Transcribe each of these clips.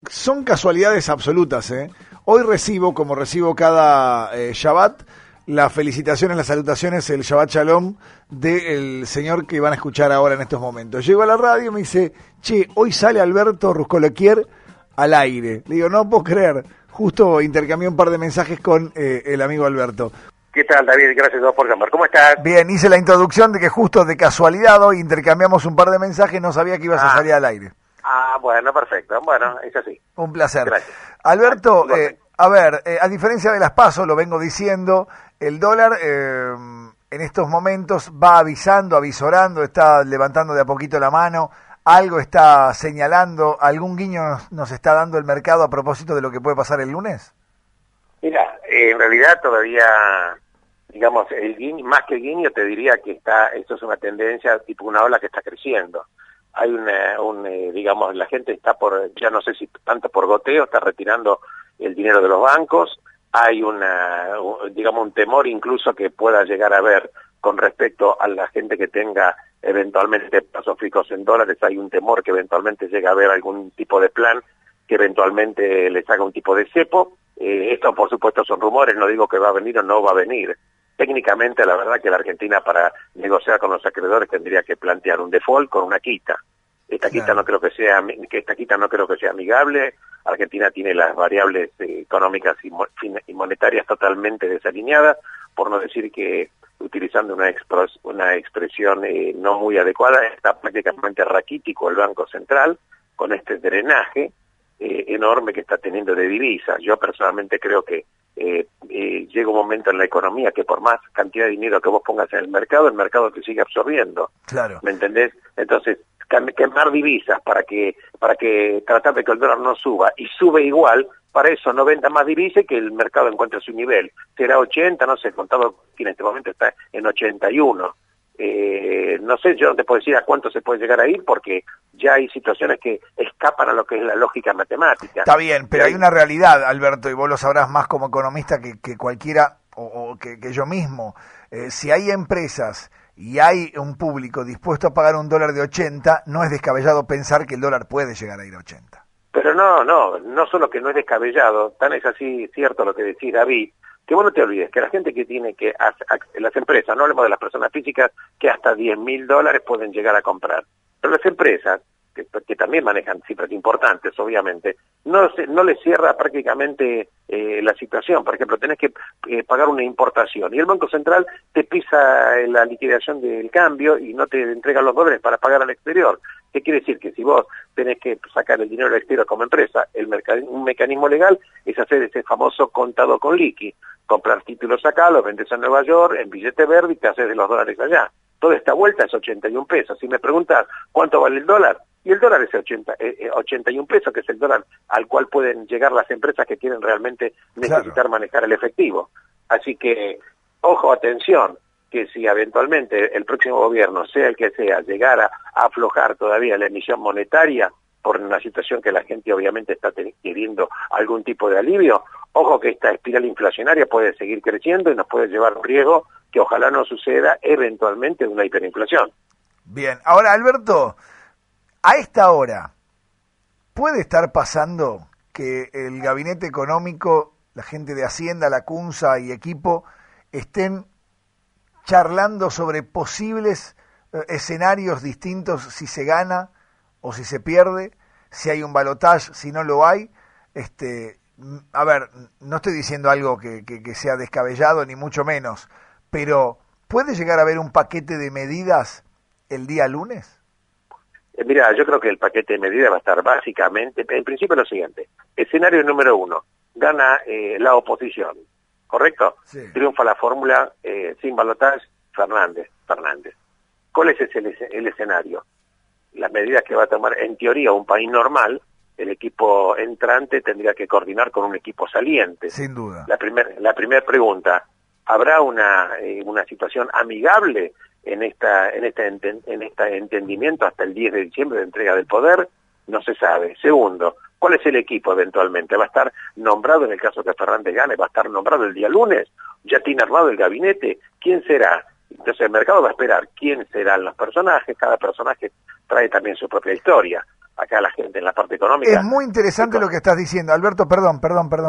son casualidades absolutas, ¿eh? Hoy recibo, como recibo cada Shabbat, las felicitaciones, las salutaciones, el Shabbat Shalom del señor que van a escuchar ahora en estos momentos. Llego a la radio y me dice, che, hoy sale Alberto Ruscoloquier al aire. Le digo, no puedo creer. Justo intercambié un par de mensajes con el amigo Alberto. ¿Qué tal, David? Gracias a vos por llamar. ¿Cómo estás? Bien, hice la introducción de que justo de casualidad hoy intercambiamos un par de mensajes, no sabía que ibas a salir al aire. Bueno, perfecto. Bueno, es así. Un placer. Gracias. Alberto, a ver, a diferencia de las PASO, lo vengo diciendo, el dólar en estos momentos va avisando, avisorando, está levantando de a poquito la mano, algo está señalando, algún guiño nos está dando el mercado a propósito de lo que puede pasar el lunes. Mira, en realidad todavía, digamos, el guiño, más que el guiño, te diría que esto es una tendencia, tipo una ola que está creciendo. Hay digamos, la gente está ya no sé si tanto por goteo, está retirando el dinero de los bancos. Hay digamos, un temor incluso que pueda llegar a haber con respecto a la gente que tenga eventualmente plazos fijos en dólares. Hay un temor que eventualmente llegue a haber algún tipo de plan que eventualmente les haga un tipo de cepo. Esto, por supuesto, son rumores, no digo que va a venir o no va a venir. Técnicamente, la verdad que la Argentina para negociar con los acreedores tendría que plantear un default con una quita. Esta quita no creo que sea amigable. Argentina tiene las variables económicas y monetarias totalmente desalineadas, por no decir que, utilizando una expresión no muy adecuada, está prácticamente raquítico el Banco Central con este drenaje enorme que está teniendo de divisas. Yo personalmente creo que llega un momento en la economía que por más cantidad de dinero que vos pongas en el mercado te sigue absorbiendo. Claro. ¿Me entendés? Entonces, quemar divisas para que tratar de que el dólar no suba y sube igual, para eso no venda más divisas, que el mercado encuentre su nivel. Será 80, no sé, contado que en este momento está en 81. No sé, yo no te puedo decir a cuánto se puede llegar a ir, porque ya hay situaciones que escapan a lo que es la lógica matemática. Está bien, pero hay una realidad, Alberto, y vos lo sabrás más como economista que cualquiera, o que yo mismo. Si hay empresas y hay un público dispuesto a pagar un dólar de 80, no es descabellado pensar que el dólar puede llegar a ir a 80. Pero no solo que no es descabellado, tan es así cierto lo que decís, David, que vos no te olvides que la gente que tiene las empresas, no hablemos de las personas físicas, que hasta $10.000 pueden llegar a comprar. Pero las empresas, que también manejan cifras importantes, obviamente, no les cierra prácticamente la situación. Por ejemplo, tenés que pagar una importación y el Banco Central te pisa la liquidación del cambio y no te entrega los dólares para pagar al exterior. ¿Qué quiere decir? Que si vos tenés que sacar el dinero al exterior como empresa, un mecanismo legal es hacer ese famoso contado con liqui, comprar títulos acá, los vendes en Nueva York, en billete verde y te haces de los dólares allá. Toda esta vuelta es 81 pesos. Si me preguntas cuánto vale el dólar, y el dólar es 81 pesos, que es el dólar al cual pueden llegar las empresas que quieren realmente necesitar manejar el efectivo. Así que, ojo, atención, que si eventualmente el próximo gobierno, sea el que sea, llegara a aflojar todavía la emisión monetaria por una situación que la gente obviamente está queriendo algún tipo de alivio, ojo que esta espiral inflacionaria puede seguir creciendo y nos puede llevar a un riesgo que ojalá no suceda eventualmente de una hiperinflación. Bien, ahora Alberto, a esta hora, ¿puede estar pasando que el gabinete económico, la gente de Hacienda, la CUNSA y equipo estén charlando sobre posibles escenarios distintos si se gana o si se pierde, si hay un balotaje, si no lo hay? A ver, no estoy diciendo algo que sea descabellado ni mucho menos, pero ¿puede llegar a haber un paquete de medidas el día lunes? Mira, yo creo que el paquete de medidas va a estar básicamente, en principio lo siguiente: escenario número 1, gana la oposición, ¿correcto? Sí. Triunfa la fórmula sin balotaje, Fernández. ¿Cuál es el escenario? Las medidas que va a tomar, en teoría, un país normal, el equipo entrante tendría que coordinar con un equipo saliente. Sin duda. La primera pregunta: ¿habrá una situación amigable en este entendimiento hasta el 10 de diciembre de entrega del poder? No se sabe. Segundo, ¿cuál es el equipo eventualmente? ¿Va a estar nombrado, en el caso que Fernández gane, va a estar nombrado el día lunes? ¿Ya tiene armado el gabinete? ¿Quién será? Entonces el mercado va a esperar quién serán los personajes. Cada personaje trae también su propia historia. acá la gente en la parte económica. Es muy interesante lo que estás diciendo, Alberto, perdón.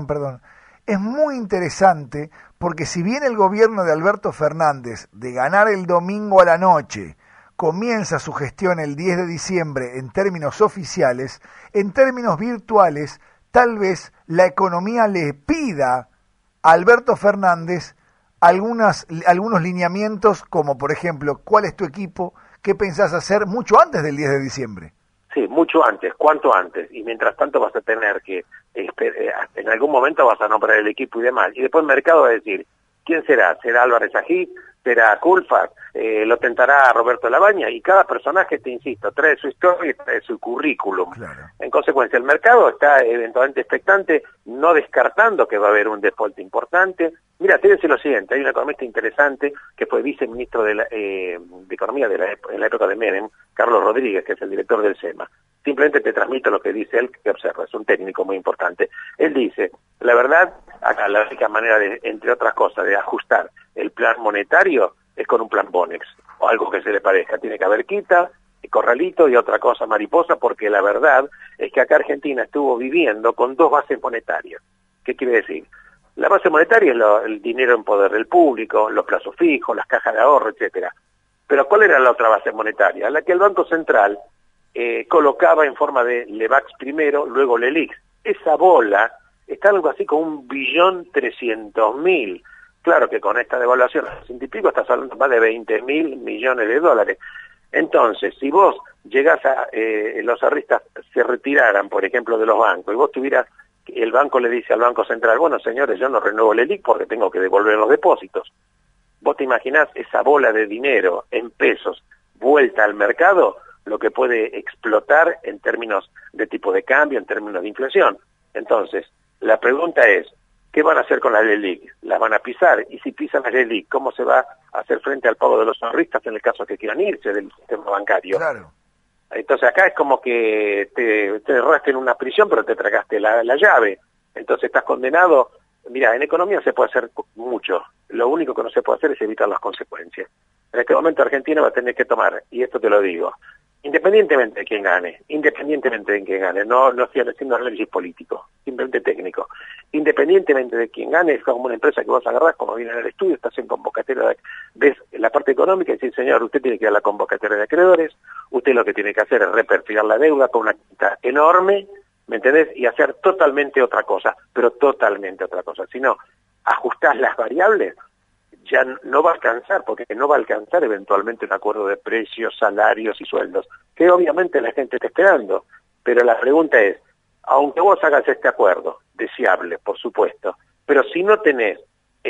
Es muy interesante porque si bien el gobierno de Alberto Fernández, de ganar el domingo a la noche, comienza su gestión el 10 de diciembre en términos oficiales, en términos virtuales, tal vez la economía le pida a Alberto Fernández algunos lineamientos, como por ejemplo, ¿cuál es tu equipo? ¿Qué pensás hacer mucho antes del 10 de diciembre? Sí, mucho antes, cuanto antes, y mientras tanto vas a tener que, en algún momento vas a nombrar el equipo y demás, y después el mercado va a decir, ¿quién será? ¿Será Álvarez Agit? ¿Será Culfas? ¿Lo tentará Roberto Labaña? Y cada personaje, te insisto, trae su historia y trae su currículum. Claro. En consecuencia, el mercado está eventualmente expectante, no descartando que va a haber un default importante. Mira, te dice lo siguiente, hay un economista interesante que fue viceministro de Economía en la época de Menem, Carlos Rodríguez, que es el director del SEMA. Simplemente te transmito lo que dice él, que observa, es un técnico muy importante. Él dice, la verdad, acá la única manera de, entre otras cosas, de ajustar el plan monetario es con un plan Bonex, o algo que se le parezca. Tiene que haber quita, corralito y otra cosa mariposa, porque la verdad es que acá Argentina estuvo viviendo con dos bases monetarias. ¿Qué quiere decir? La base monetaria es el dinero en poder del público, los plazos fijos, las cajas de ahorro, etcétera. Pero ¿cuál era la otra base monetaria? La que el Banco Central colocaba en forma de LEVAX primero, luego LELIX. Esa bola está algo así como 1.300.000. Claro que con esta devaluación, y pico, estás hablando más de 20.000 millones de dólares. Entonces, si vos llegás a, los ahorristas se retiraran, por ejemplo, de los bancos, y vos tuvieras, el banco le dice al Banco Central, bueno, señores, yo no renuevo el LELIQ porque tengo que devolver los depósitos. ¿Vos te imaginás esa bola de dinero en pesos vuelta al mercado, lo que puede explotar en términos de tipo de cambio, en términos de inflación? Entonces, la pregunta es, ¿qué van a hacer con la LELIQ? ¿La van a pisar? Y si pisan la LELIQ, ¿cómo se va a hacer frente al pago de los ahorristas en el caso que quieran irse del sistema bancario? Claro. Entonces acá es como que te erraste en una prisión, pero te tragaste la llave. Entonces estás condenado. Mira, en economía se puede hacer mucho. Lo único que no se puede hacer es evitar las consecuencias. En este momento Argentina va a tener que tomar, y esto te lo digo, independientemente de quién gane, no estoy haciendo análisis político, simplemente técnico. Independientemente de quién gane, es como una empresa que vos agarrás, como viene en el estudio, estás en convocatoria, ves la parte económica y decís, señor, usted tiene que ir a la convocatoria de acreedores, usted lo que tiene que hacer es reperfilar la deuda con una quita enorme, ¿me entendés? Y hacer totalmente otra cosa, pero totalmente otra cosa. Si no, ajustás las variables, ya no va a alcanzar, porque no va a alcanzar eventualmente un acuerdo de precios, salarios y sueldos, que obviamente la gente está esperando. Pero la pregunta es, aunque vos hagas este acuerdo, deseable, por supuesto, pero si no tenés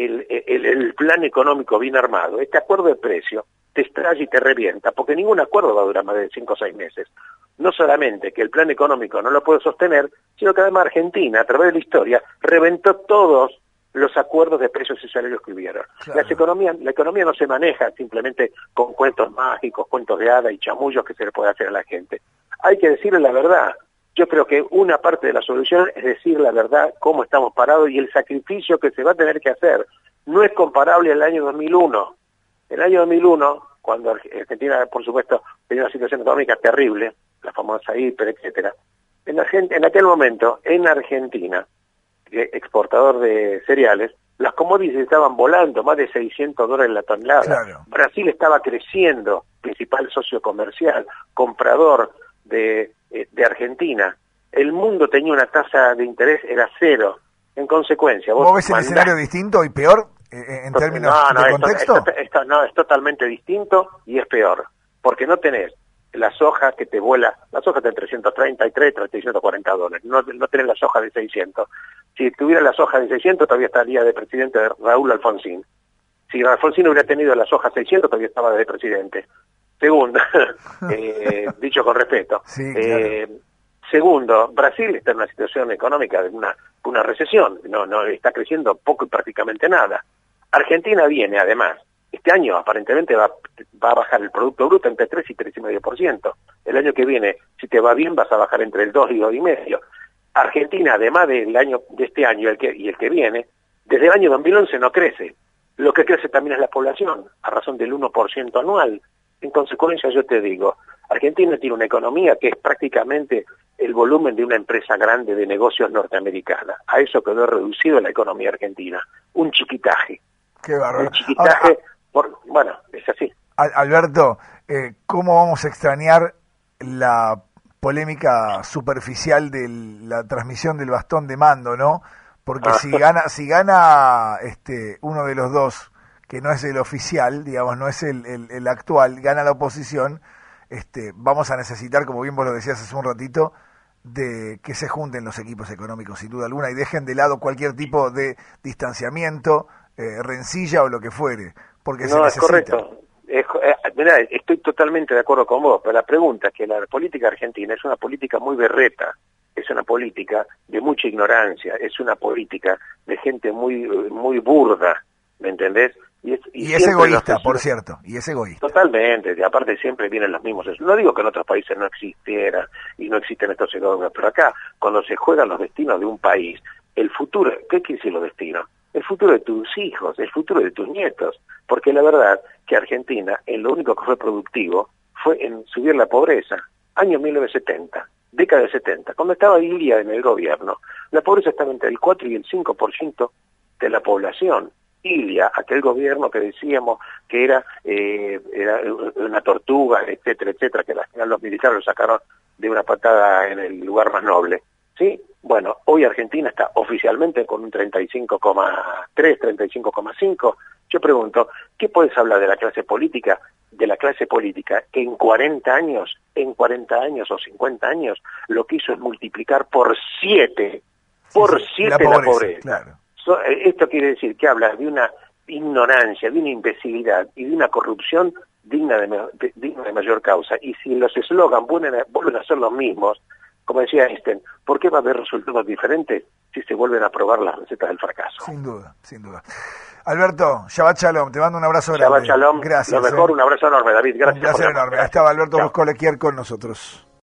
el plan económico bien armado, este acuerdo de precio te estalla y te revienta, porque ningún acuerdo va a durar más de 5 o 6 meses. No solamente que el plan económico no lo puede sostener, sino que además Argentina, a través de la historia, reventó todos los acuerdos de precios y salarios que hubieron. Claro. La economía no se maneja simplemente con cuentos mágicos, cuentos de hada y chamullos que se le puede hacer a la gente. Hay que decirle la verdad. Yo creo que una parte de la solución es decir la verdad, cómo estamos parados y el sacrificio que se va a tener que hacer. No es comparable al año 2001. El año 2001, cuando Argentina, por supuesto, tenía una situación económica terrible, la famosa hiper, etcétera. En aquel momento, en Argentina, exportador de cereales, las commodities estaban volando, más de $600 la tonelada. Claro. Brasil estaba creciendo, principal socio comercial, comprador de Argentina. El mundo tenía una tasa de interés, era cero. En consecuencia, ¿Vos ves el escenario distinto y peor en términos de contexto? Esto no, es totalmente distinto y es peor, porque no tenés la soja que te vuela, la soja está en $333, $340, no tenés la soja de 600. Si tuviera la soja de 600 todavía estaría de presidente de Raúl Alfonsín. Si Alfonsín hubiera tenido la soja 600 todavía estaba de presidente. Segundo, dicho con respeto. Sí, claro. Segundo, Brasil está en una situación económica de una recesión, no está creciendo poco y prácticamente nada. Argentina viene además, este año aparentemente va a bajar el Producto Bruto entre 3 y 3,5%. El año que viene, si te va bien, vas a bajar entre el 2 y 2,5%. Argentina, además de este año y el que viene, desde el año 2011 no crece. Lo que crece también es la población, a razón del 1% anual. En consecuencia, yo te digo, Argentina tiene una economía que es prácticamente el volumen de una empresa grande de negocios norteamericana. A eso quedó reducido la economía argentina. Un chiquitaje. Qué bárbaro. Un chiquitaje, bueno, es así. Alberto, ¿cómo vamos a extrañar la polémica superficial de la transmisión del bastón de mando, ¿no? Porque si gana uno de los dos, que no es el oficial, digamos, no es el actual, gana la oposición, vamos a necesitar, como bien vos lo decías hace un ratito, de que se junten los equipos económicos, sin duda alguna, y dejen de lado cualquier tipo de distanciamiento, rencilla o lo que fuere, porque no, se necesita. Es correcto. Mirá, estoy totalmente de acuerdo con vos, pero la pregunta es que la política argentina es una política muy berreta, es una política de mucha ignorancia, es una política de gente muy burda, ¿me entendés? Y es egoísta, por cierto, y es egoísta. Totalmente, y aparte siempre vienen los mismos. No digo que en otros países no existiera y no existen estos egoístas, pero acá, cuando se juegan los destinos de un país, el futuro, ¿qué quiere decir los destinos? El futuro de tus hijos, el futuro de tus nietos, porque la verdad que Argentina, en lo único que fue productivo, fue en subir la pobreza. Año 1970, década de 70, cuando estaba Ilia en el gobierno, la pobreza estaba entre el 4 y el 5% de la población. Ilia, aquel gobierno que decíamos que era una tortuga, etcétera, etcétera, que al final los militares lo sacaron de una patada en el lugar más noble. ¿Sí? Bueno, hoy Argentina está oficialmente con un 35,3, 35,5. Yo pregunto, ¿qué puedes hablar de la clase política? De la clase política que en 40 años o 50 años, lo que hizo es multiplicar por 7 la pobreza. Claro. Esto quiere decir que habla de una ignorancia, de una imbecilidad y de una corrupción digna de mayor causa. Y si los eslogan vuelven a ser los mismos, como decía Einstein, ¿por qué va a haber resultados diferentes si se vuelven a probar las recetas del fracaso? Sin duda, sin duda. Alberto, Shabbat Shalom, te mando un abrazo grande. Shabbat Shalom, gracias. Lo mejor, un abrazo enorme, David. Gracias. Un placer enorme. Estaba Alberto Ruscolequier con nosotros.